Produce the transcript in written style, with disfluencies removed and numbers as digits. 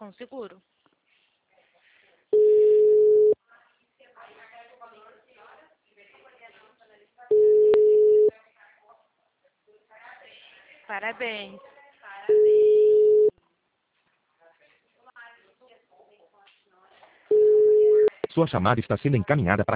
com seguro. Parabéns. Sua chamada está sendo encaminhada para